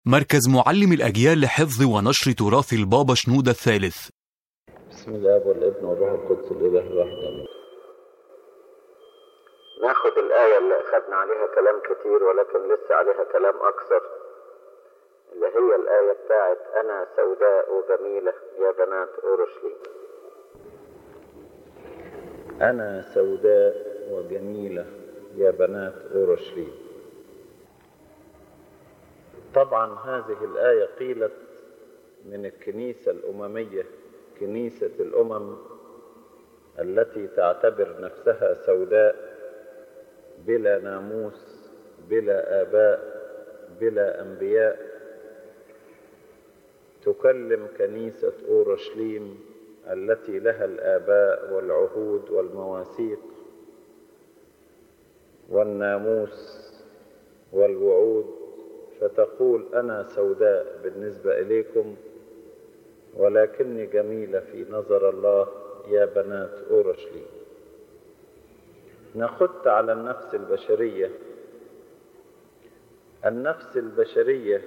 مركز معلم الأجيال لحفظ ونشر تراث البابا شنودة الثالث. بسم الله والابن والروح القدس الإله الواحد آمين. ناخد الآية اللي أخذنا عليها كلام كتير ولكن لسه عليها كلام أكثر، اللي هي الآية بتاعت أنا سوداء وجميلة يا بنات أورشليم. أنا سوداء وجميلة يا بنات أورشليم. طبعا هذه الآية قيلت من الكنيسة الأممية، كنيسة الأمم التي تعتبر نفسها سوداء بلا ناموس، بلا آباء، بلا أنبياء، تكلم كنيسة أورشليم التي لها الآباء والعهود والمواثيق والناموس والوعود، فتقول أنا سوداء بالنسبة إليكم ولكني جميلة في نظر الله يا بنات أورشليم. نخط على النفس البشرية. النفس البشرية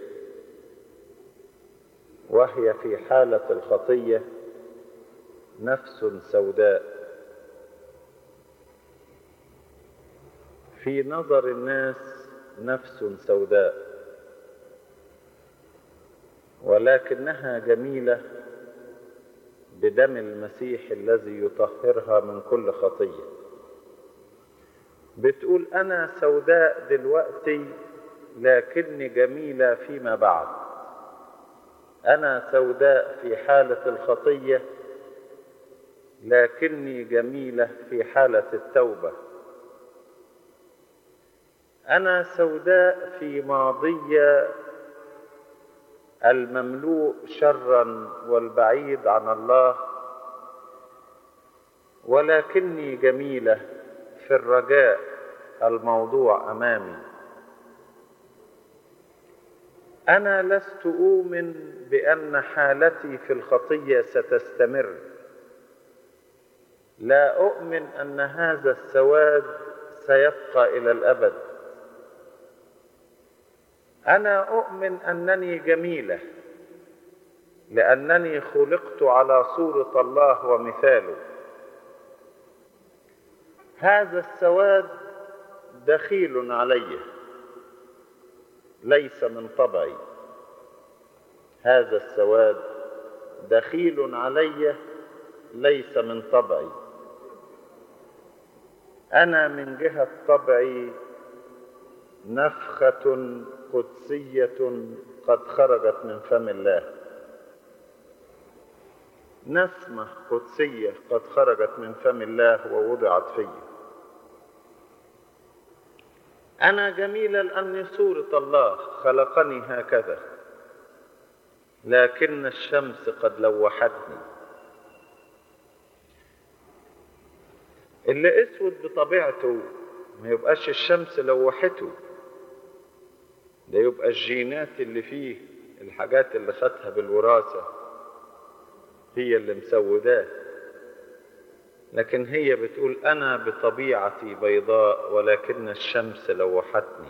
وهي في حالة الخطية نفس سوداء في نظر الناس، نفس سوداء ولكنها جميلة بدم المسيح الذي يطهرها من كل خطية. بتقول أنا سوداء دلوقتي لكني جميلة فيما بعد. أنا سوداء في حالة الخطية لكني جميلة في حالة التوبة. أنا سوداء في ماضية المملوء شرا والبعيد عن الله، ولكني جميلة في الرجاء الموضوع أمامي. أنا لست أؤمن بأن حالتي في الخطية ستستمر، لا أؤمن أن هذا السواد سيبقى إلى الأبد. أنا أؤمن أنني جميلة لأنني خلقت على صورة الله ومثاله. هذا السواد دخيل علي ليس من طبعي. هذا السواد دخيل علي ليس من طبعي. أنا من جهة طبعي نفخة قدسية قد خرجت من فم الله، نسمة قدسية قد خرجت من فم الله ووضعت في. أنا جميلة لأني صورة الله خلقني هكذا، لكن الشمس قد لوحتني. اللي أسود بطبيعته ما يبقاش الشمس لوحته، ده يبقى الجينات اللي فيه، الحاجات اللي خدها بالوراثة هي اللي مسوداه. لكن هي بتقول أنا بطبيعتي بيضاء ولكن الشمس لوحتني.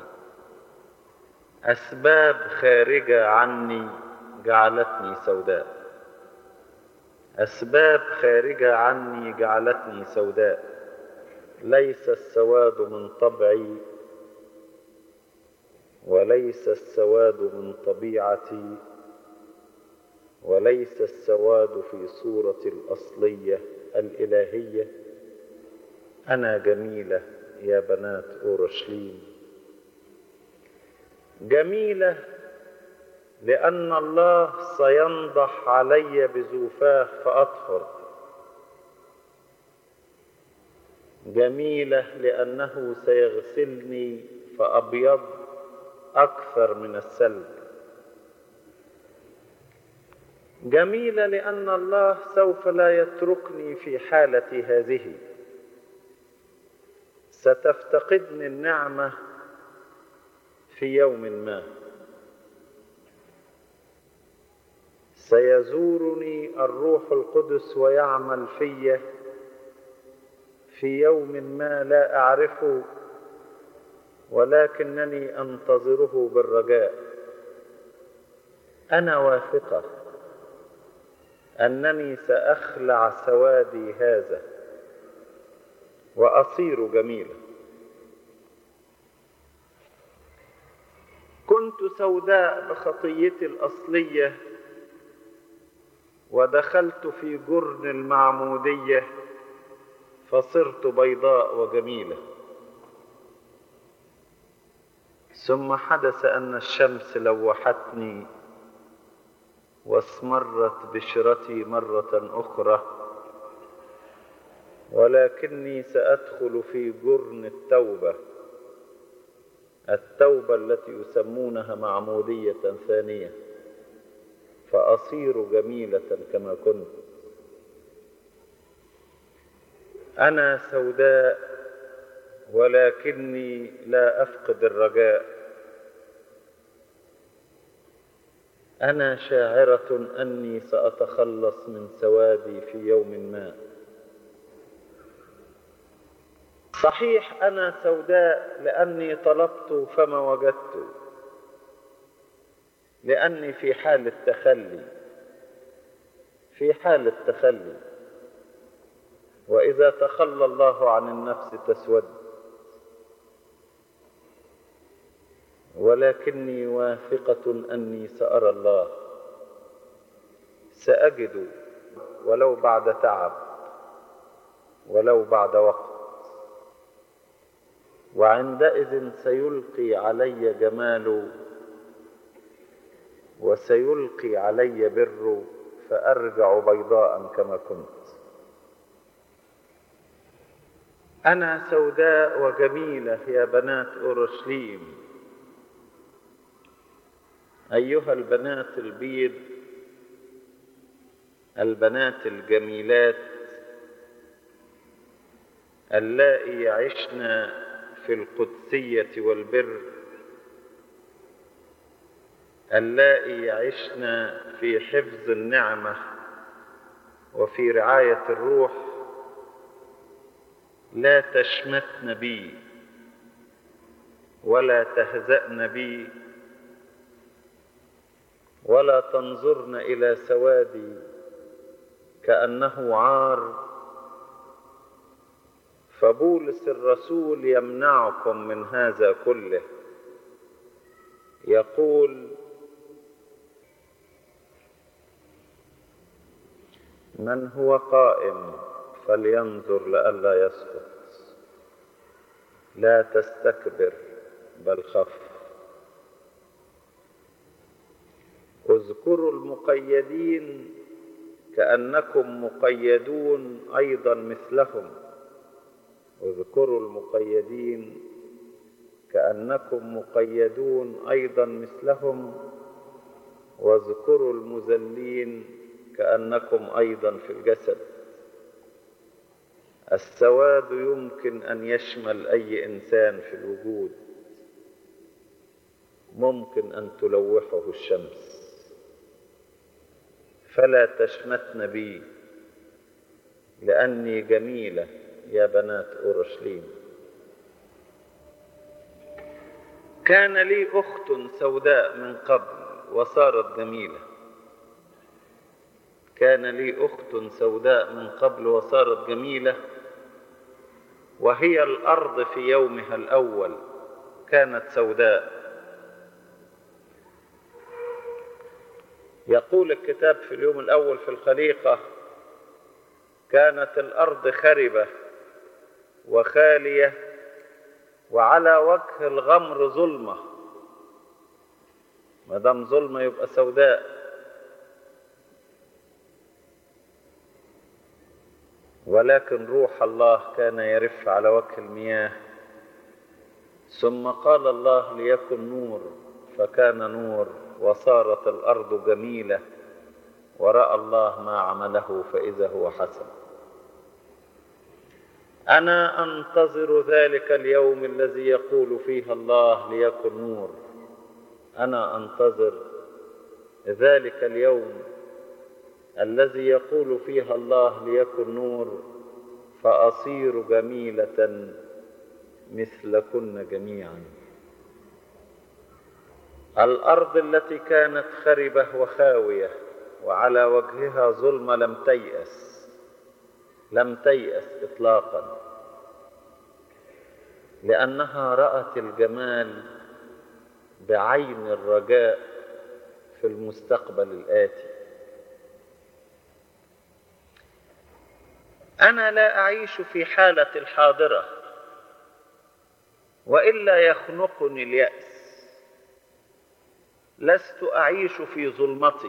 أسباب خارجة عني جعلتني سوداء. أسباب خارجة عني جعلتني سوداء. ليس السواد من طبعي وليس السواد من طبيعتي وليس السواد في صورتي الأصلية الإلهية. أنا جميلة يا بنات أورشليم. جميلة لأن الله سينضح علي بزوفاه فأطهر. جميلة لأنه سيغسلني فأبيض أكثر من الثلج. جميلة لأن الله سوف لا يتركني في حالتي هذه. ستفتقدني النعمة في يوم ما. سيزورني الروح القدس ويعمل في يوم ما لا أعرفه، ولكنني أنتظره بالرجاء. أنا واثقة أنني سأخلع سوادي هذا وأصير جميلة. كنت سوداء بخطيتي الأصلية ودخلت في جرن المعمودية فصرت بيضاء وجميلة. ثم حدث أن الشمس لوحتني واسمرت بشرتي مرة أخرى، ولكني سأدخل في جرن التوبة التي يسمونها معمودية ثانية، فأصير جميلة كما كنت. أنا سوداء ولكني لا أفقد الرجاء. أنا شاعرة أني سأتخلص من سوادي في يوم ما. صحيح أنا سوداء لأني طلبت فما وجدت، لأني في حال التخلي، وإذا تخلى الله عن النفس تسود. ولكني واثقة أني سأرى الله، سأجد ولو بعد تعب ولو بعد وقت، وعندئذ سيلقي علي جماله وسيلقي علي بره، فأرجع بيضاء كما كنت. أنا سوداء وجميلة يا بنات أورشليم، أيها البنات البيض، البنات الجميلات اللائي يعشن في القدسية والبر، اللائي يعشن في حفظ النعمة وفي رعاية الروح. لا تشمتن بي ولا تهزأن بي ولا تنظرن إلى سوادي كأنه عار، فبولس الرسول يمنعكم من هذا كله، يقول: من هو قائم فلينظر لئلا يسقط، لا تستكبر بل خف. اذكروا المقيدين كأنكم مقيدون أيضا مثلهم، اذكروا المقيدين كأنكم مقيدون أيضا مثلهم، واذكروا المذلين كأنكم أيضا في الجسد. السواد يمكن أن يشمل أي إنسان في الوجود، ممكن أن تلوحه الشمس، فلا تشمتن بي لأني جميلة يا بنات أورشليم. كان لي أخت سوداء من قبل وصارت جميلة، كان لي أخت سوداء من قبل وصارت جميلة، وهي الأرض في يومها الأول كانت سوداء. يقول الكتاب في اليوم الأول في الخليقة: كانت الأرض خربة وخالية وعلى وجه الغمر ظلمة. ما دام ظلمة يبقى سوداء. ولكن روح الله كان يرف على وجه المياه، ثم قال الله: ليكن نور، فكان نور، وصارت الأرض جميلة، ورأى الله ما عمله فإذا هو حسن. أنا أنتظر ذلك اليوم الذي يقول فيه الله: ليكن نور. أنا أنتظر ذلك اليوم الذي يقول فيه الله: ليكن نور، فأصير جميلة مثلكن جميعا. الأرض التي كانت خربة وخاوية وعلى وجهها ظلمة لم تيأس إطلاقا، لأنها رأت الجمال بعين الرجاء في المستقبل الآتي. أنا لا أعيش في حالة الحاضرة، وإلا يخنقني اليأس. لست أعيش في ظلمتي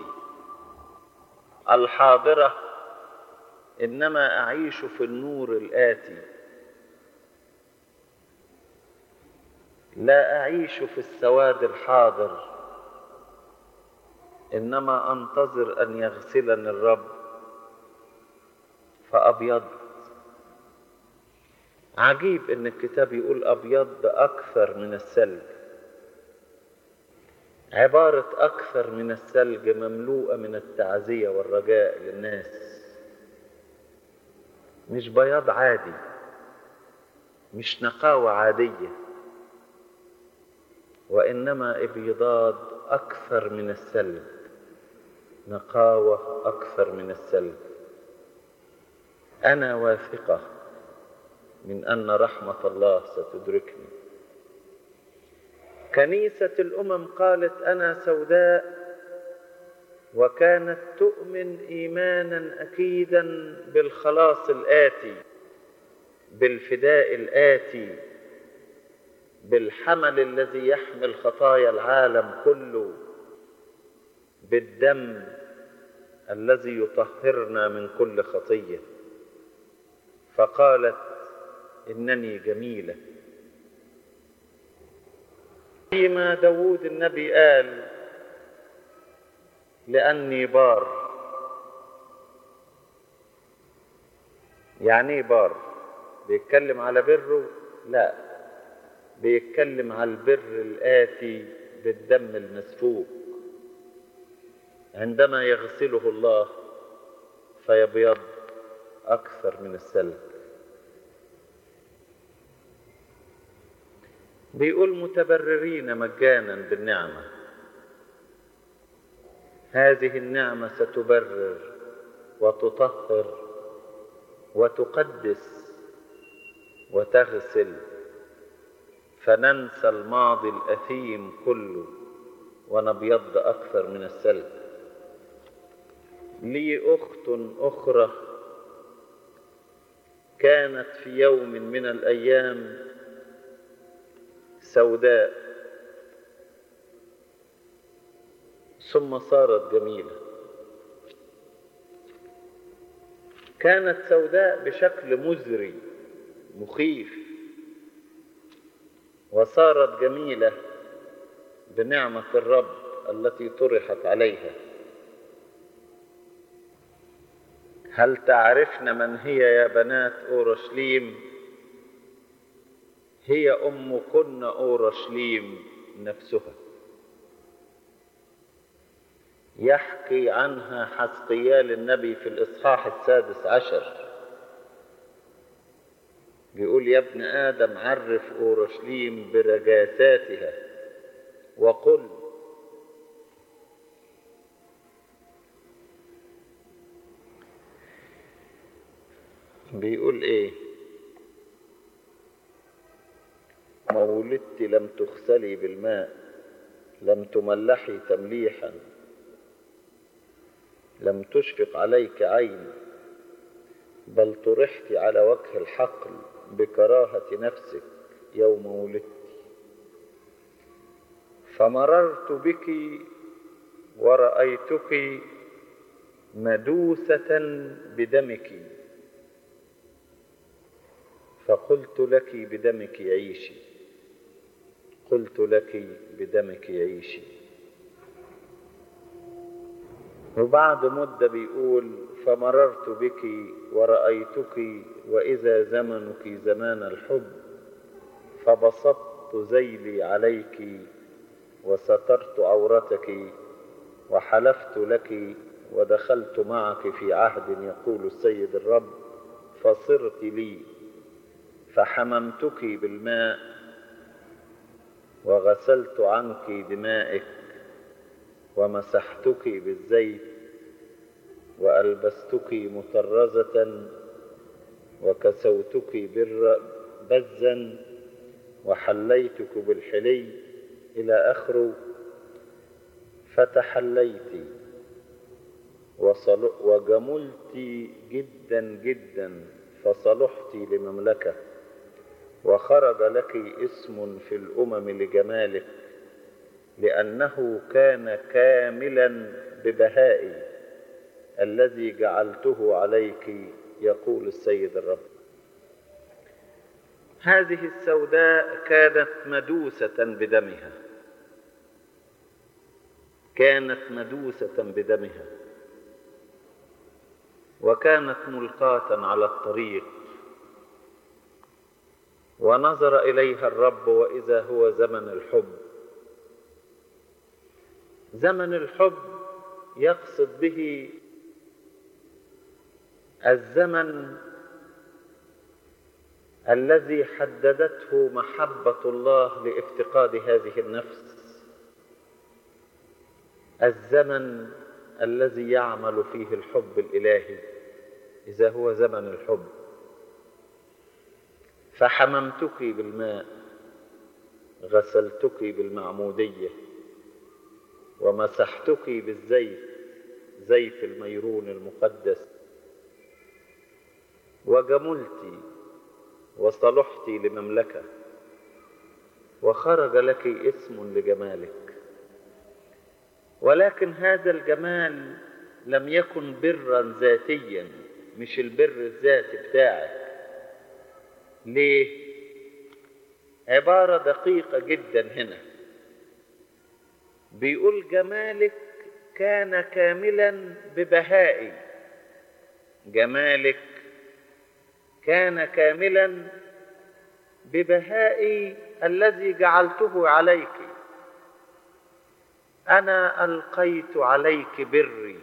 الحاضرة، إنما أعيش في النور الآتي. لا أعيش في السواد الحاضر، إنما أنتظر أن يغسلني الرب فأبيض. عجيب إن الكتاب يقول أبيض أكثر من الثلج. عبارة أكثر من الثلج مملوءة من التعزية والرجاء للناس، مش بياض عادي، مش نقاوة عادية، وإنما ابيضاد أكثر من الثلج، نقاوة أكثر من الثلج. أنا واثقة من أن رحمة الله ستدركني. كنيسة الأمم قالت أنا سوداء، وكانت تؤمن إيمانا أكيدا بالخلاص الآتي، بالفداء الآتي، بالحمل الذي يحمل خطايا العالم كله، بالدم الذي يطهرنا من كل خطية. فقالت إنني جميلة. فيما داود النبي قال لأني بار. يعني ايه بار؟ بيتكلم على بره؟ لا، بيتكلم على البر الآتي بالدم المسفوك، عندما يغسله الله فيبيض أكثر من الثلج. بيقول متبررين مجانا بالنعمة. هذه النعمة ستبرر وتطهر وتقدس وتغسل، فننسى الماضي الأثيم كله ونبيض أكثر من الثلج. لي أخت أخرى كانت في يوم من الأيام سوداء ثم صارت جميلة. كانت سوداء بشكل مزري مخيف، وصارت جميلة بنعمة الرب التي طرحت عليها. هل تعرفن من هي يا بنات أورشليم؟ هي أمكن أورشليم نفسها. يحكي عنها حزقيال النبي في الإصحاح 16، بيقول يا ابن آدم عرف أورشليم برجاساتها وقل بيقول ايه؟ ما ولدت لم تغسلي بالماء، لم تملحي تمليحا، لم تشفق عليك عين، بل طرحت على وجه الحقل بكراهة نفسك يوم ولدت. فمررت بك ورأيتك مدوسة بدمك، فقلت لك بدمك عيشي، قلت لك بدمك عيشي. وبعد مدة بيقول فمررت بك ورأيتك وإذا زمنك زمان الحب، فبسطت ذيلي عليك وسترت عورتك وحلفت لك ودخلت معك في عهد يقول السيد الرب، فصرت لي فحممتك بالماء وغسلت عنك دمائك ومسحتك بالزيت وألبستك مطرزة وكسوتك بزا وحليتك بالحلي إلى آخره. فتحليت وجملت جدا جدا فصلحت لمملكة، وخرج لك اسم في الأمم لجمالك، لأنه كان كاملا ببهائي الذي جعلته عليك، يقول السيد الرب. هذه السوداء كانت مدوسة بدمها، كانت مدوسة بدمها، وكانت ملقاة على الطريق، ونظر إليها الرب وإذا هو زمن الحب. زمن الحب يقصد به الزمن الذي حددته محبة الله لافتقاد هذه النفس، الزمن الذي يعمل فيه الحب الإلهي، إذا هو زمن الحب. فحممتك بالماء، غسلتك بالمعمودية، ومسحتك بالزيت، زيت الميرون المقدس، وجملت وصلحت لمملكة، وخرج لك اسم لجمالك. ولكن هذا الجمال لم يكن برا ذاتيا، مش البر الذاتي بتاعك. ليه؟ عبارة دقيقة جدا هنا، بيقول جمالك كان كاملا ببهائي، جمالك كان كاملا ببهائي الذي جعلته عليك. أنا ألقيت عليك بري،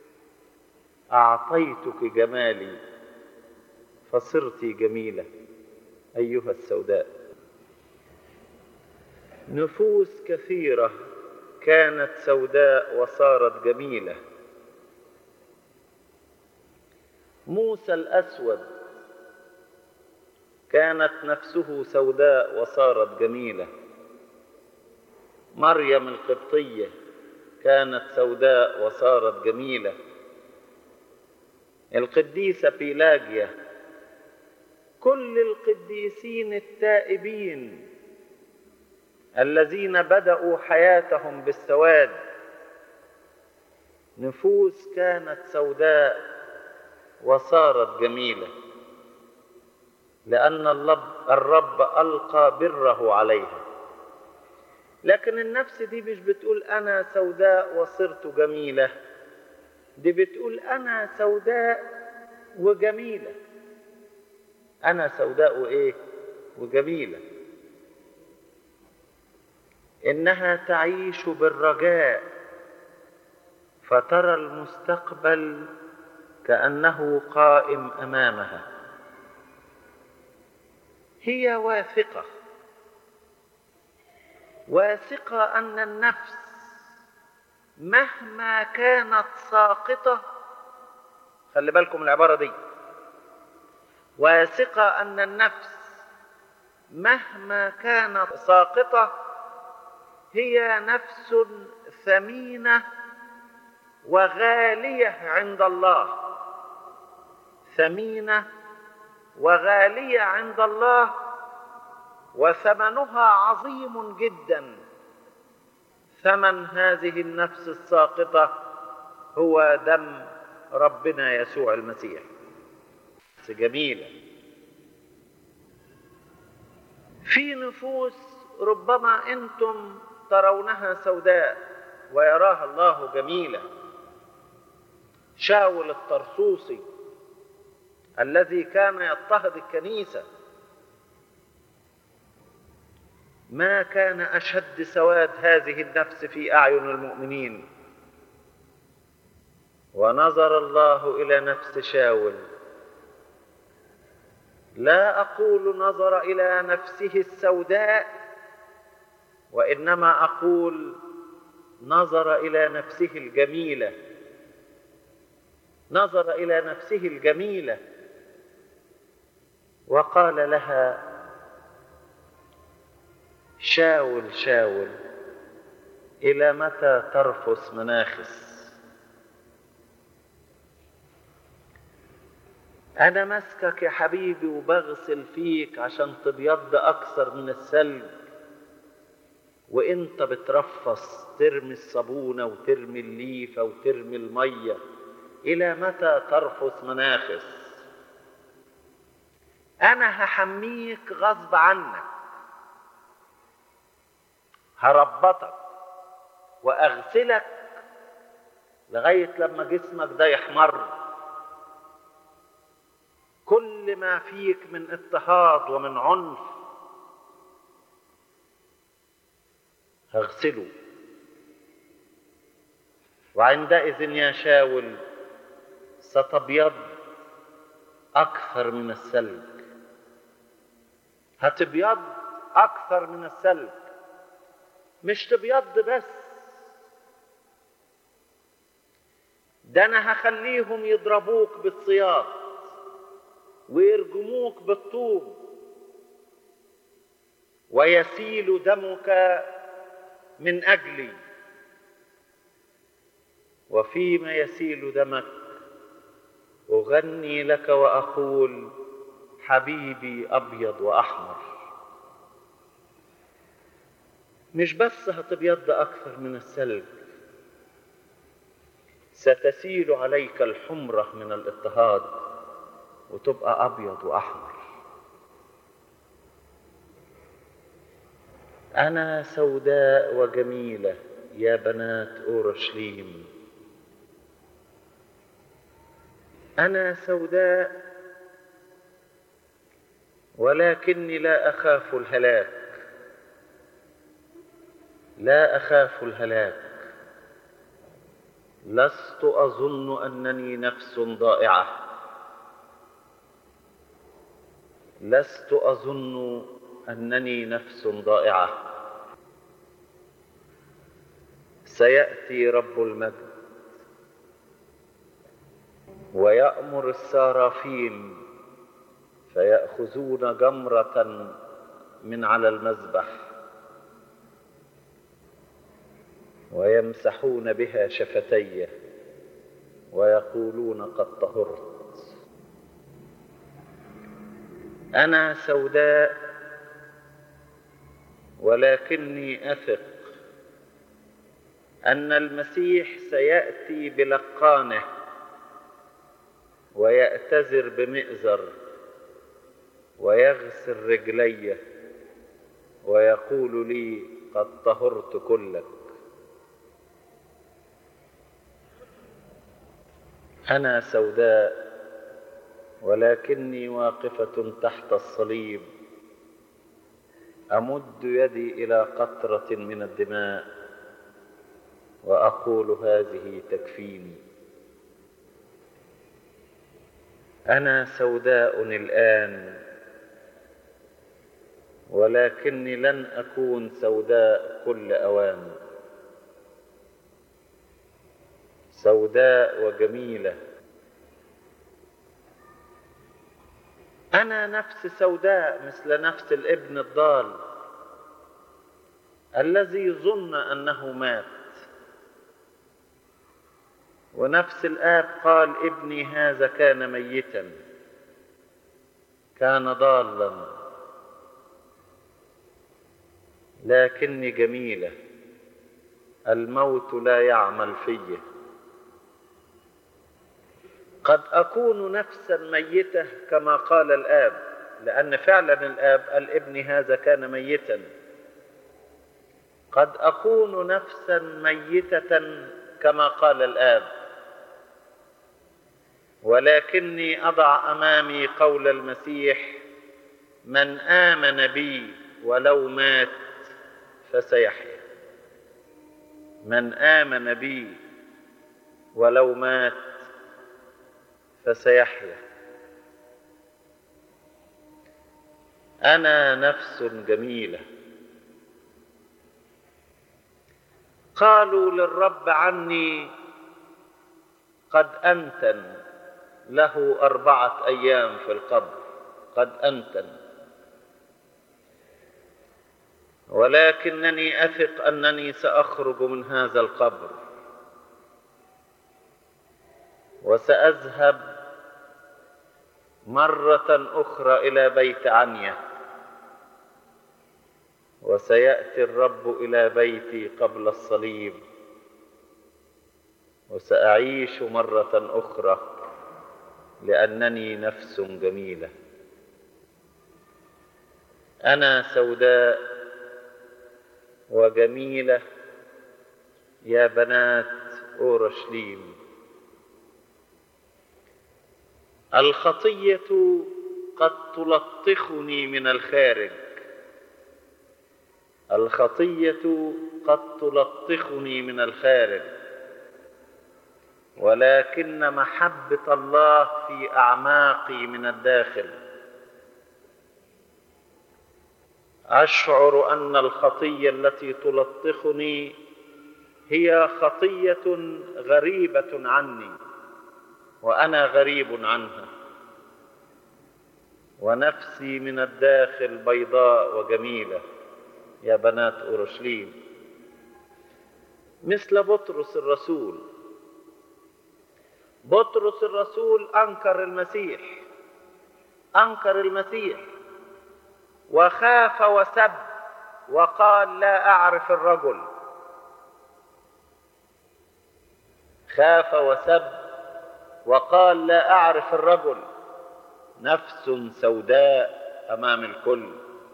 أعطيتك جمالي، فصرت جميلة أيها السوداء. نفوس كثيرة كانت سوداء وصارت جميلة. موسى الأسود كانت نفسه سوداء وصارت جميلة. مريم القبطية كانت سوداء وصارت جميلة. القديسة بيلاجيا، كل القديسين التائبين الذين بدأوا حياتهم بالسواد، نفوس كانت سوداء وصارت جميلة، لأن الرب ألقى بره عليها. لكن النفس دي مش بتقول أنا سوداء وصرت جميلة، دي بتقول أنا سوداء وجميلة. أنا سوداء وإيه؟ وجميلة. إنها تعيش بالرجاء، فترى المستقبل كأنه قائم أمامها. هي واثقة، واثقة أن النفس مهما كانت ساقطة، خلي بالكم العبارة دي، واثقة أن النفس مهما كانت ساقطة هي نفس ثمينة وغالية عند الله، ثمينة وغالية عند الله، وثمنها عظيم جدا. ثمن هذه النفس الساقطة هو دم ربنا يسوع المسيح. جميلة. في نفوس ربما أنتم ترونها سوداء ويراها الله جميلة. شاول الطرسوسي الذي كان يضطهد الكنيسة، ما كان أشد سواد هذه النفس في أعين المؤمنين. ونظر الله إلى نفس شاول، لا أقول نظر إلى نفسه السوداء، وإنما أقول نظر إلى نفسه الجميلة، نظر إلى نفسه الجميلة وقال لها: شاول شاول إلى متى ترفس مناخس؟ أنا مسكك يا حبيبي وبغسل فيك عشان تبيض أكثر من الثلج، وإنت بترفص ترمي الصابونة وترمي الليفة وترمي المية. إلى متى ترفس مناخس؟ أنا هحميك غصب عنك، هربطك وأغسلك لغاية لما جسمك ده يحمر. كل ما فيك من اضطهاد ومن عنف هغسله، وعندئذ يا شاول ستبيض أكثر من الثلج. هتبيض أكثر من الثلج، مش تبيض بس، ده أنا هخليهم يضربوك بالسياط ويرجموك بالطوب ويسيل دمك من أجلي، وفيما يسيل دمك أغني لك وأقول: حبيبي أبيض وأحمر. مش بس هتبيض أكثر من الثلج، ستسيل عليك الحمرة من الاضطهاد وتبقى أبيض وأحمر. أنا سوداء وجميلة يا بنات أورشليم، أنا سوداء ولكني لا أخاف الهلاك، لا أخاف الهلاك. لست أظن أنني نفس ضائعة، لست أظن أنني نفس ضائعة. سيأتي رب المجد ويأمر السرافيم فيأخذون جمرة من على المذبح ويمسحون بها شفتي ويقولون: قد طهرت. أنا سوداء ولكني أثق أن المسيح سيأتي بلقانه ويأتذر بمئزر ويغسل رجلي ويقول لي: قد طهرت كلك. أنا سوداء ولكني واقفة تحت الصليب أمد يدي إلى قطرة من الدماء وأقول: هذه تكفيني. أنا سوداء الآن ولكني لن أكون سوداء كل أوان، سوداء وجميلة. أنا نفس سوداء مثل نفس الابن الضال الذي ظن أنه مات، ونفس الآب قال: ابني هذا كان ميتا، كان ضالا، لكني جميلة، الموت لا يعمل في. قد أكون نفسا ميتة كما قال الآب، لأن فعلا الآب قال: ابني هذا كان ميتا. قد أكون نفسا ميتة كما قال الآب، ولكني أضع أمامي قول المسيح: من آمن بي ولو مات فسيحيا. من آمن بي ولو مات فسيحيا. أنا نفس جميلة، قالوا للرب عني قد أنتن، له 4 أيام في القبر، قد أنتن. ولكنني أثق أنني سأخرج من هذا القبر، وسأذهب مرة أخرى إلى بيت عنيا، وسيأتي الرب إلى بيتي قبل الصليب، وسأعيش مرة أخرى لأنني نفس جميلة. أنا سوداء وجميلة يا بنات أورشليم. الخطية قد تلطخني من الخارج، الخطية قد تلطخني من الخارج، ولكن محبة الله في أعماقي من الداخل. أشعر أن الخطية التي تلطخني هي خطية غريبة عني، وأنا غريب عنها، ونفسي من الداخل بيضاء وجميلة يا بنات أورشليم. مثل بطرس الرسول. بطرس الرسول أنكر المسيح، أنكر المسيح وخاف وسب وقال لا أعرف الرجل. خاف وسب وقال لا أعرف الرجل. نفس سوداء أمام الكل.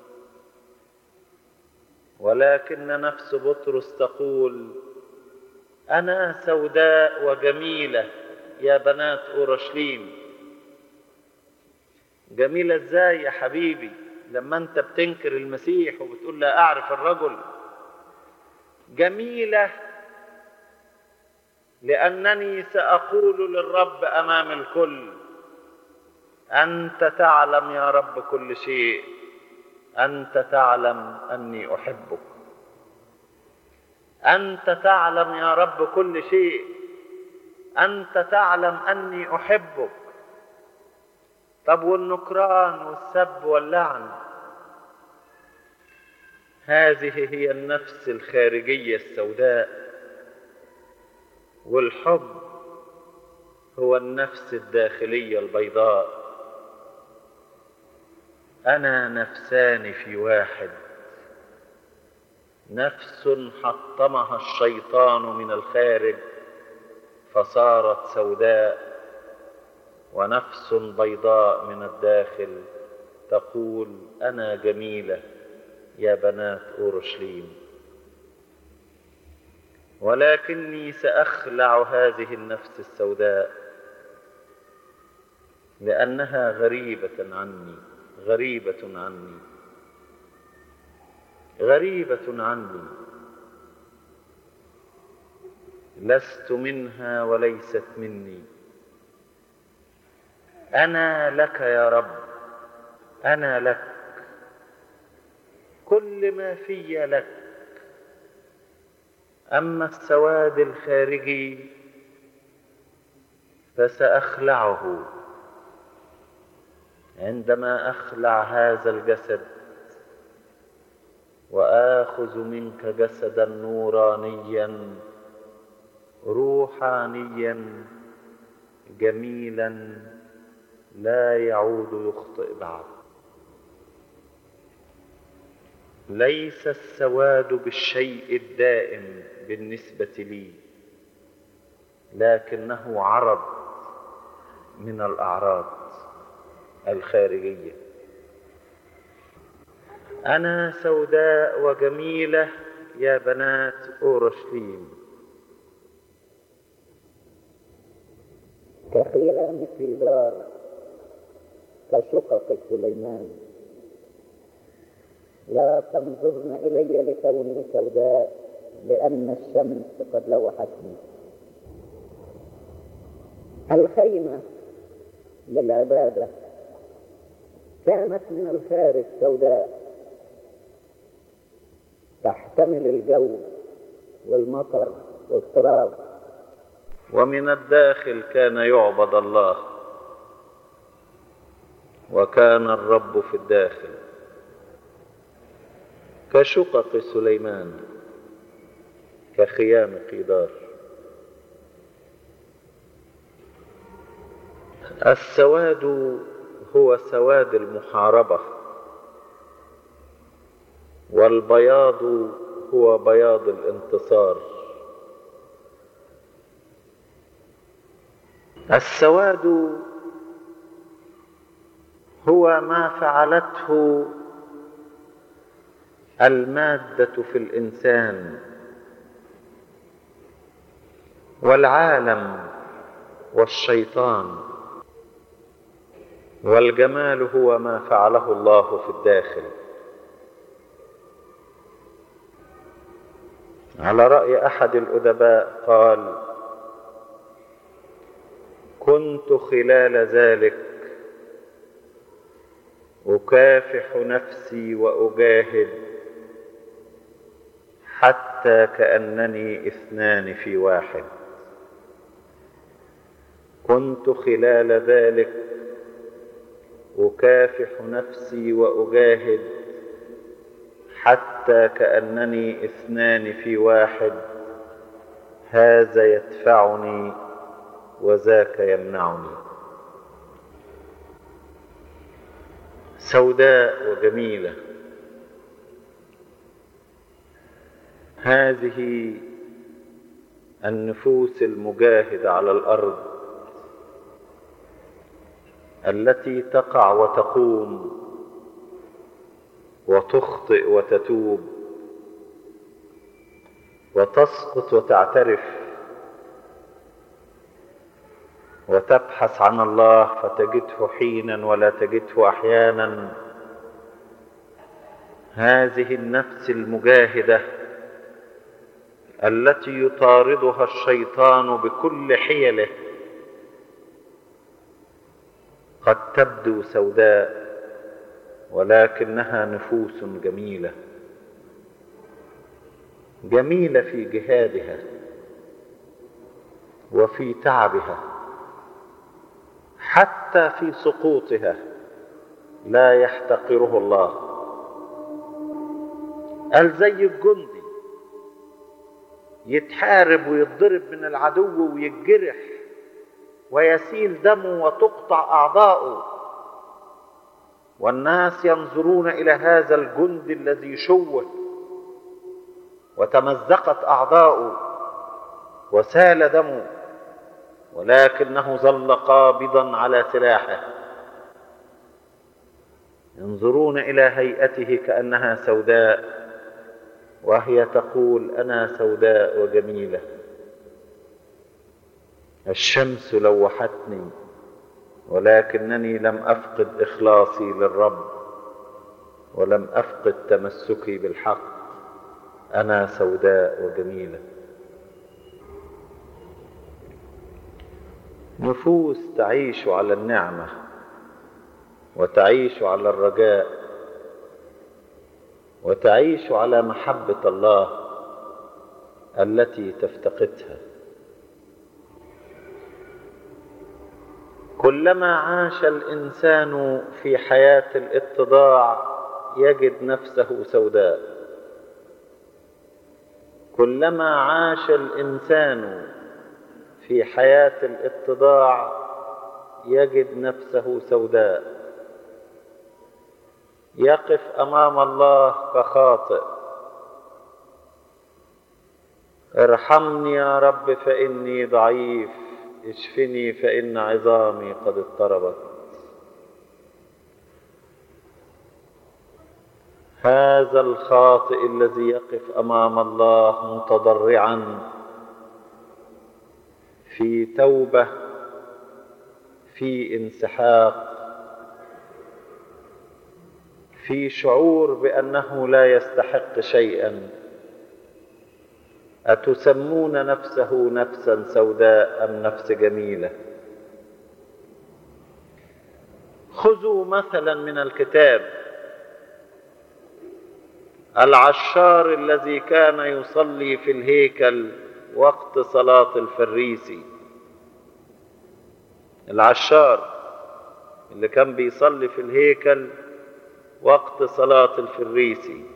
ولكن نفس بطرس تقول أنا سوداء وجميلة يا بنات أورشليم. جميلة ازاي يا حبيبي لما انت بتنكر المسيح وبتقول لا أعرف الرجل؟ جميلة لأنني سأقول للرب أمام الكل أنت تعلم يا رب كل شيء، أنت تعلم أني أحبك، أنت تعلم يا رب كل شيء، أنت تعلم أني أحبك. طب والنكران والسب واللعن؟ هذه هي النفس الخارجية السوداء، والحب هو النفس الداخلية البيضاء. أنا نفسان في واحد، نفس حطمها الشيطان من الخارج فصارت سوداء، ونفس بيضاء من الداخل تقول أنا جميلة يا بنات أورشليم. ولكني سأخلع هذه النفس السوداء لأنها غريبة عني، غريبة عني، غريبة عني. لست منها وليست مني. أنا لك يا رب، أنا لك، كل ما في لك. أما السواد الخارجي فسأخلعه عندما أخلع هذا الجسد وآخذ منك جسدا نورانيا روحانيا جميلا لا يعود يخطئ بعد. ليس السواد بالشيء الدائم بالنسبة لي، لكنه عرض من الأعراض الخارجية. أنا سوداء وجميلة يا بنات أورشليم. كخيام في دار، كشقق سليمان. لا تنظرن إلي لكوني سوداء، لأن الشمس قد لوحتني. الخيمة للعبادة كانت من الخارج سوداء، تحتمل الجو والمطر والتراب. ومن الداخل كان يعبد الله، وكان الرب في الداخل كشقق سليمان، كخيام قيدار. السواد هو سواد المحاربة، والبياض هو بياض الانتصار. السواد هو ما فعلته المادة في الإنسان والعالم والشيطان، والجمال هو ما فعله الله في الداخل. على رأي أحد الأدباء قال: كنت خلال ذلك أكافح نفسي وأجاهد حتى كأنني اثنان في واحد. كنت خلال ذلك أكافح نفسي وأجاهد حتى كأنني اثنان في واحد، هذا يدفعني وذاك يمنعني. سوداء وجميلة، هذه النفوس المجاهدة على الأرض التي تقع وتقوم وتخطئ وتتوب وتسقط وتعترف وتبحث عن الله فتجده حينا ولا تجده أحيانا. هذه النفس المجاهدة التي يطاردها الشيطان بكل حيله قد تبدو سوداء، ولكنها نفوس جميلة، جميلة في جهادها وفي تعبها، حتى في سقوطها لا يحتقره الله. قال زي الجندي يتحارب ويتضرب من العدو ويتجرح ويسيل دمه وتقطع أعضاؤه، والناس ينظرون إلى هذا الجندي الذي شوه وتمزقت أعضاؤه وسال دمه، ولكنه ظل قابضا على سلاحه. ينظرون إلى هيئته كأنها سوداء، وهي تقول: أنا سوداء وجميلة، الشمس لوحتني ولكنني لم أفقد إخلاصي للرب ولم أفقد تمسكي بالحق، أنا سوداء وجميلة. نفوس تعيش على النعمة وتعيش على الرجاء وتعيش على محبة الله التي تفتقدها. كلما عاش الإنسان في حياة الاتضاع يجد نفسه سوداء. كلما عاش الإنسان في حياة الاتضاع يجد نفسه سوداء. يقف أمام الله كخاطئ: ارحمني يا رب فإني ضعيف، اشفني فإن عظامي قد اضطربت. هذا الخاطئ الذي يقف أمام الله متضرعا في توبة، في انسحاق، في شعور بأنه لا يستحق شيئا. أتسمون نفسه نفسا سوداء أم نفس جميلة؟ خذوا مثلا من الكتاب العشار الذي كان يصلي في الهيكل وقت صلاة الفريسي. العشار اللي كان بيصلي في الهيكل وقت صلاة الفريسي،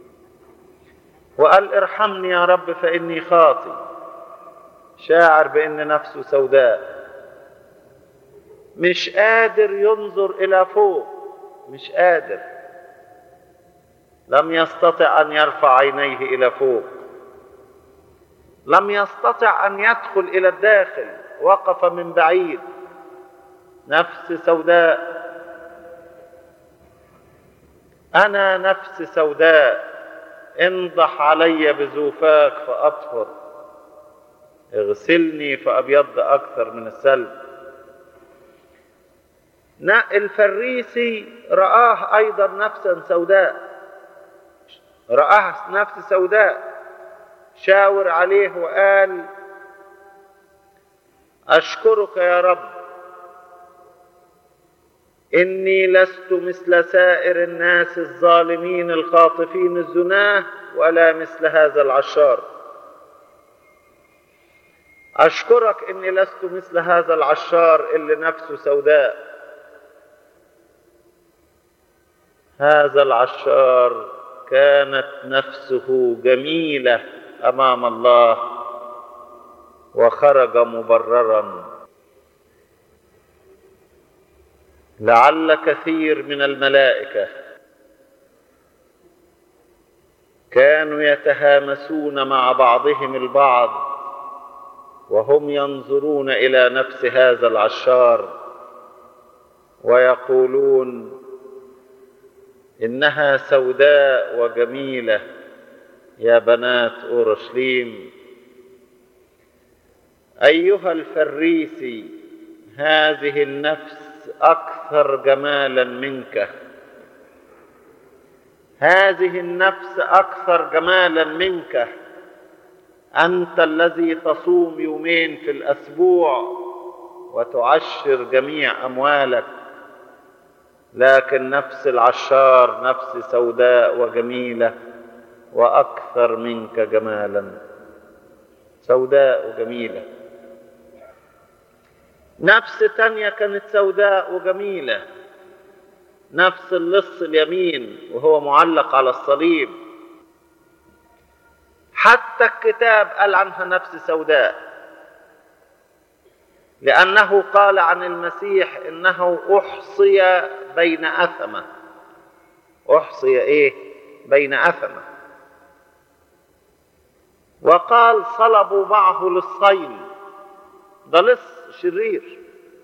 وقال ارحمني يا رب فإني خاطي، شاعر بأن نفسه سوداء، مش قادر ينظر إلى فوق، مش قادر، لم يستطع أن يرفع عينيه إلى فوق، لم يستطع أن يدخل إلى الداخل، وقف من بعيد، نفس سوداء. أنا نفس سوداء، انضح علي بزوفاك فأطهر، اغسلني فأبيض أكثر من الثلج. الفريسي رآه أيضا نفسا سوداء، رآه نفس سوداء، شاور عليه وقال أشكرك يا رب إني لست مثل سائر الناس الظالمين الخاطفين الزناه، ولا مثل هذا العشار. أشكرك إني لست مثل هذا العشار اللي نفسه سوداء. هذا العشار كانت نفسه جميلة أمام الله وخرج مبررا. لعل كثير من الملائكة كانوا يتهامسون مع بعضهم البعض وهم ينظرون إلى نفس هذا العشار ويقولون إنها سوداء وجميلة يا بنات أورشليم. أيها الفريسي، هذه النفس أكثر جمالا منك، هذه النفس أكثر جمالا منك. أنت الذي تصوم يومين في الأسبوع وتعشر جميع أموالك، لكن نفس العشار نفس سوداء وجميلة وأكثر منك جمالا، سوداء وجميلة. نفس تانية كانت سوداء وجميلة، نفس اللص اليمين وهو معلق على الصليب، حتى الكتاب قال عنها نفس سوداء، لأنه قال عن المسيح إنه أحصي بين أثمة. أحصي إيه؟ بين أثمة. وقال صلبوا معه للصين، ده لص شرير،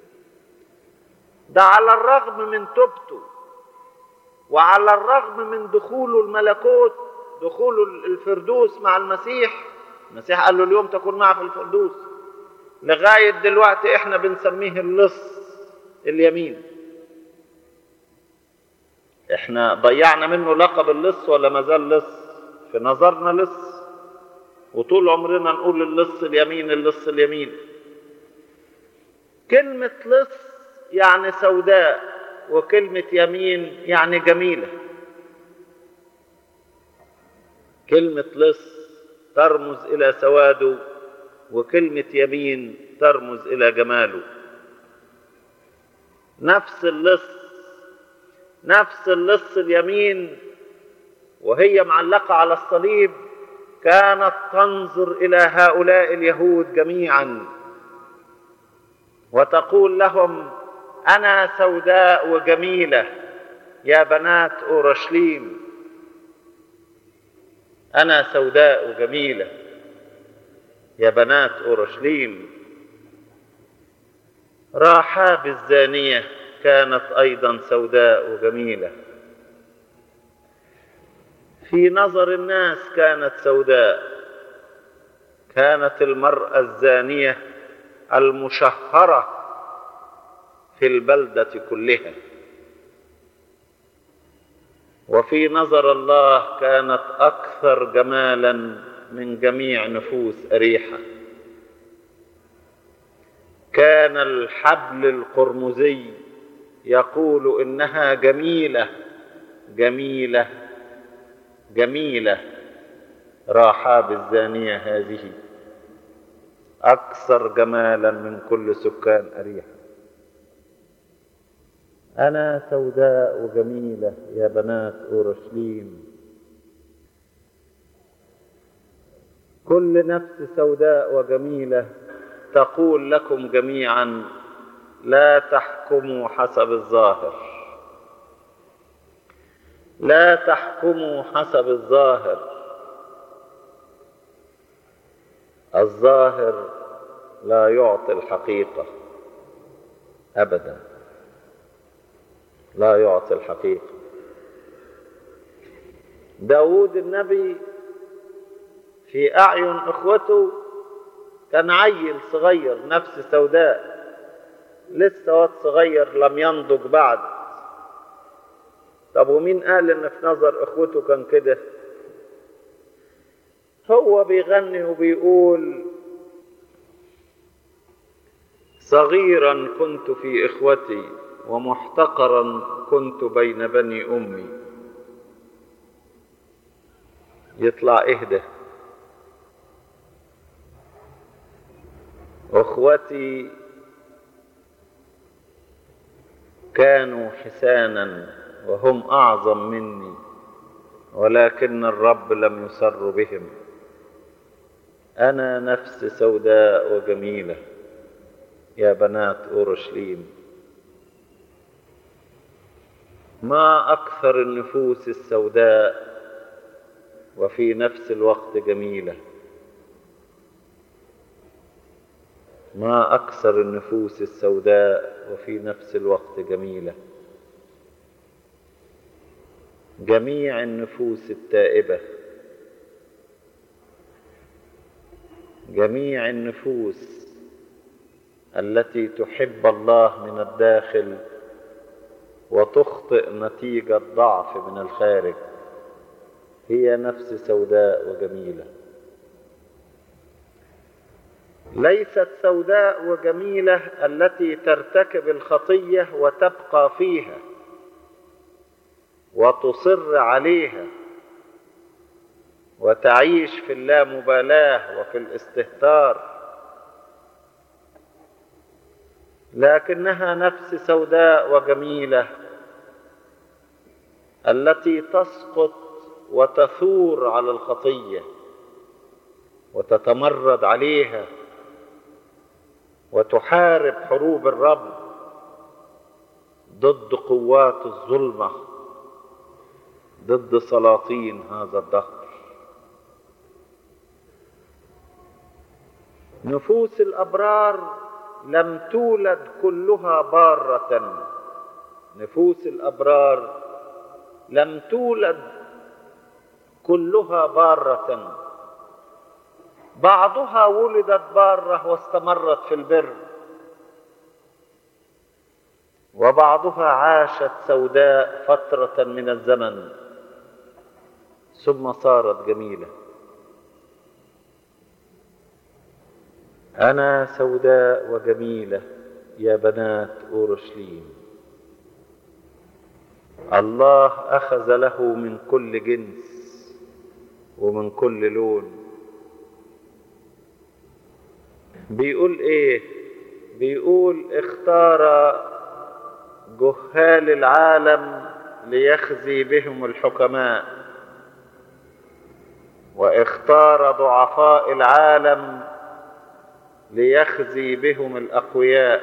ده على الرغم من توبته وعلى الرغم من دخوله الملكوت، دخوله الفردوس مع المسيح. المسيح قال له اليوم تكون معه في الفردوس. لغاية دلوقتي احنا بنسميه اللص اليمين. احنا ضيعنا منه لقب اللص ولا مازال لص؟ في نظرنا لص، وطول عمرنا نقول اللص اليمين اللص اليمين. كلمة لص يعني سوداء، وكلمة يمين يعني جميلة. كلمة لص ترمز إلى سواده، وكلمة يمين ترمز إلى جماله. نفس اللص اليمين وهي معلقة على الصليب كانت تنظر إلى هؤلاء اليهود جميعا وتقول لهم أنا سوداء وجميلة يا بنات أورشليم، أنا سوداء وجميلة يا بنات أورشليم. راحاب الزانية كانت أيضا سوداء وجميلة، في نظر الناس كانت سوداء. كانت المرأة الزانية المشهرة في البلدة كلها، وفي نظر الله كانت أكثر جمالا من جميع نفوس أريحة. كان الحبل القرمزي يقول إنها جميلة جميلة جميلة راحاب الزانية هذه، أكثر جمالا من كل سكان أريحة. أنا سوداء وجميلة يا بنات أورشليم. كل نفس سوداء وجميلة تقول لكم جميعا: لا تحكموا حسب الظاهر، لا تحكموا حسب الظاهر. الظاهر لا يعطي الحقيقة أبدا، لا يعطي الحقيقة. داود النبي في أعين إخوته كان عيل صغير، نفس سوداء، لسه واد صغير لم ينضج بعد. طب ومين قال إن في نظر إخوته كان كده؟ هو بيغني وبيقول: صغيرا كنت في إخوتي ومحتقرا كنت بين بني أمي. يطلع إهدى. أخوتي كانوا حسانا وهم أعظم مني، ولكن الرب لم يسر بهم. أنا نفس سوداء وجميلة يا بنات أورشليم. ما أكثر النفوس السوداء وفي نفس الوقت جميلة، ما أكثر النفوس السوداء وفي نفس الوقت جميلة. جميع النفوس التائبة، جميع النفوس التي تحب الله من الداخل وتخطئ نتيجة ضعف من الخارج، هي نفس سوداء وجميلة. ليست سوداء وجميلة التي ترتكب الخطية وتبقى فيها وتصر عليها وتعيش في اللامبالاة وفي الاستهتار، لكنها نفس سوداء وجميلة التي تسقط وتثور على الخطية وتتمرد عليها وتحارب حروب الرب ضد قوات الظلمة، ضد سلاطين هذا الدهر. نفوس الأبرار لم تولد كلها بارة، نفوس الأبرار لم تولد كلها بارة، بعضها ولدت بارة واستمرت في البر، وبعضها عاشت سوداء فترة من الزمن ثم صارت جميلة. أنا سوداء وجميلة يا بنات أورشليم. الله أخذ له من كل جنس ومن كل لون. بيقول إيه؟ بيقول: اختار جهال العالم ليخزي بهم الحكماء، واختار ضعفاء العالم ليخزي بهم الأقوياء،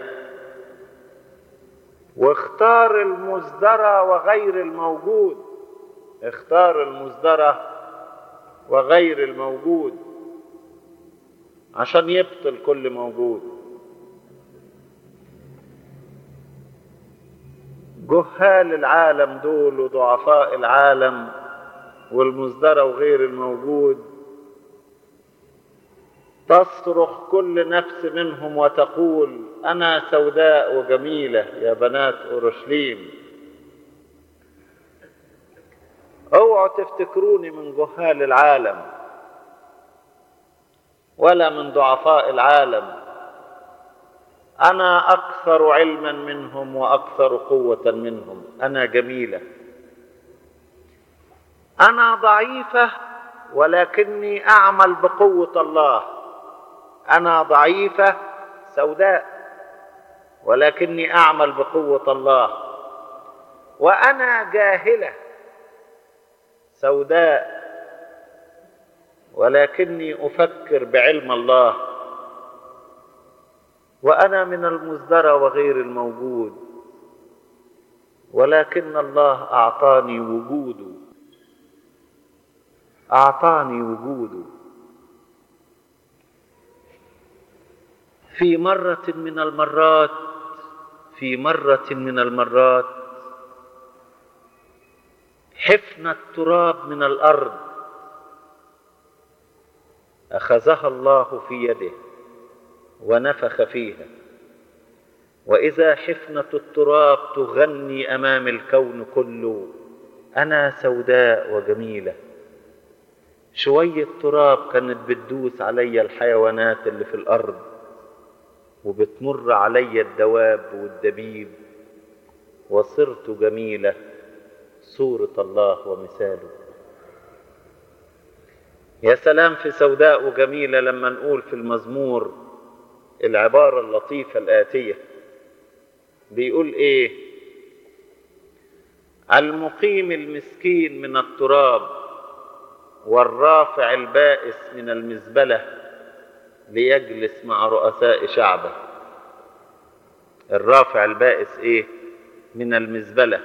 واختار المزدرى وغير الموجود، اختار المزدرى وغير الموجود عشان يبطل كل موجود. جهال العالم دول وضعفاء العالم والمزدرى وغير الموجود تصرخ كل نفس منهم وتقول: أنا سوداء وجميلة يا بنات أورشليم. اوعوا تفتكروني من جهال العالم ولا من ضعفاء العالم، أنا أكثر علما منهم وأكثر قوة منهم، أنا جميلة. أنا ضعيفة ولكني أعمل بقوة الله. أنا ضعيفة سوداء ولكني أعمل بقوة الله. وأنا جاهلة سوداء ولكني أفكر بعلم الله. وأنا من المزدرى وغير الموجود ولكن الله أعطاني وجوده. أعطاني وجوده. في مرة من المرات حفنة التراب من الأرض أخذها الله في يده ونفخ فيها، وإذا حفنة التراب تغني أمام الكون كله: أنا سوداء وجميلة. شوية تراب كانت بتدوس علي الحيوانات اللي في الأرض، وبتمر علي الدواب والدبيب، وصرت جميلة صورة الله ومثاله. يا سلام في سوداء وجميلة لما نقول في المزمور العبارة اللطيفة الآتية، بيقول إيه؟ المقيم المسكين من التراب والرافع البائس من المزبلة ليجلس مع رؤساء شعبه. الرافع البائس إيه؟ من المزبلة.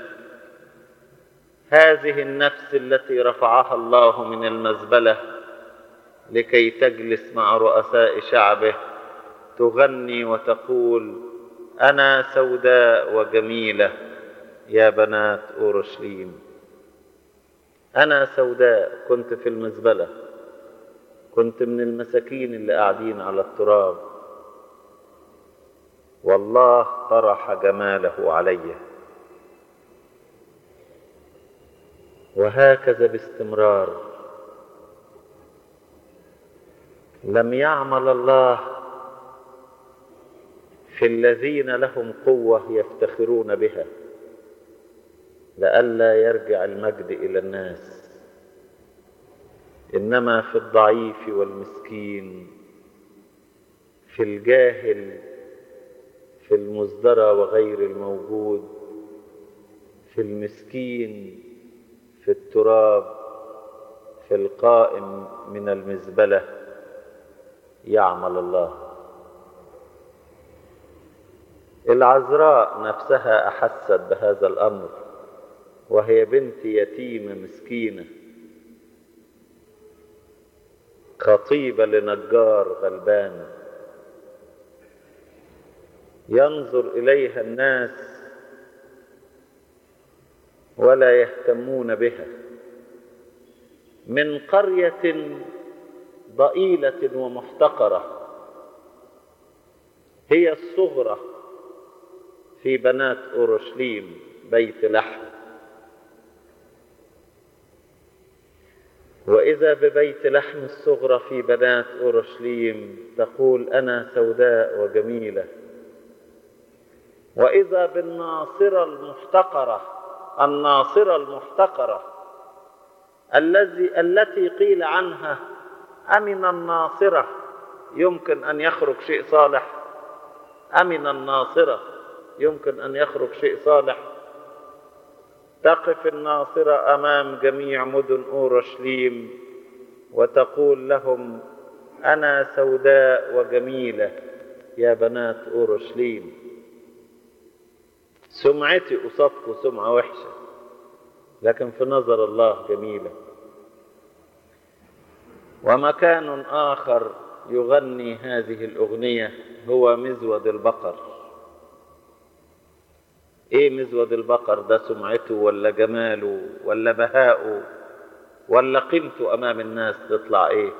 هذه النفس التي رفعها الله من المزبلة لكي تجلس مع رؤساء شعبه تغني وتقول: أنا سوداء وجميلة يا بنات أورشليم. أنا سوداء، كنت في المزبلة، كنت من المساكين اللي قاعدين على التراب، والله طرح جماله علي. وهكذا باستمرار لم يعمل الله في الذين لهم قوة يفتخرون بها لئلا يرجع المجد إلى الناس، إنما في الضعيف والمسكين، في الجاهل، في المزدرى وغير الموجود، في المسكين، في التراب، في القائم من المزبلة يعمل الله. العذراء نفسها أحست بهذا الأمر، وهي بنت يتيمة مسكينة خطيبة لنجار غلبان، ينظر إليها الناس ولا يهتمون بها، من قرية ضئيلة ومحتقرة، هي الصغرى في بنات أورشليم بيت لحم. وإذا ببيت لحم الصغرى في بنات أورشليم تقول: أنا سوداء وجميلة. وإذا بالناصرة المحتقرة التي قيل عنها أمن الناصرة يمكن أن يخرج شيء صالح، أمن الناصرة يمكن أن يخرج شيء صالح. تقف الناصرة أمام جميع مدن أورشليم وتقول لهم: أنا سوداء وجميلة يا بنات أورشليم. سمعتي قصادكم سمعة وحشة، لكن في نظر الله جميلة. ومكان آخر يغني هذه الأغنية هو مزود البقر. إيه مزود البقر ده؟ سمعته ولا جماله ولا بهاؤه ولا قيمته أمام الناس تطلع إيه؟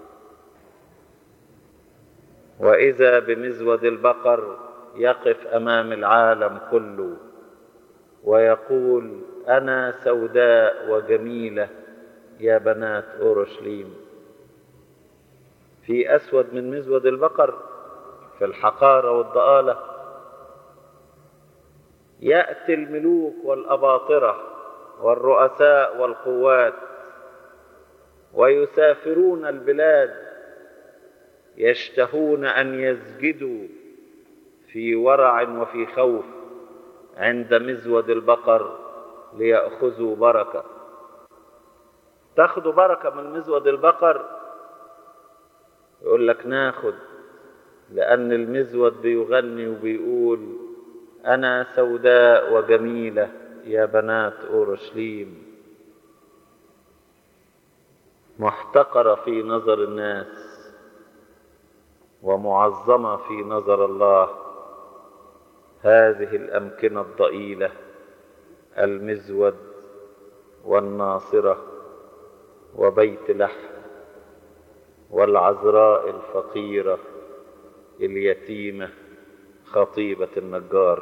وإذا بمزود البقر يقف أمام العالم كله ويقول: أنا سوداء وجميلة يا بنات أورشليم. في أسود من مزود البقر في الحقارة والضآلة. يأتي الملوك والأباطرة والرؤساء والقوات ويسافرون البلاد يشتهون أن يسجدوا في ورع وفي خوف عند مزود البقر ليأخذوا بركة. تاخدوا بركة من مزود البقر؟ يقول لك ناخد، لأن المزود بيغني وبيقول أنا سوداء وجميلة يا بنات أورشليم، محتقرة في نظر الناس ومعظمة في نظر الله. هذه الأمكنة الضئيلة، المزود والناصرة وبيت لحم والعذراء الفقيرة اليتيمة خطيبة النجار.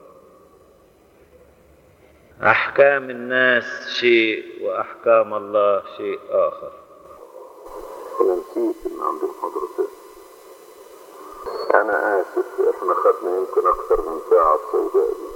أحكام الناس شيء وأحكام الله شيء آخر. أنا نسيت إن عند المدرسة. أنا آسف، إحنا خدنا يمكن أكثر من ساعة السوداء دي.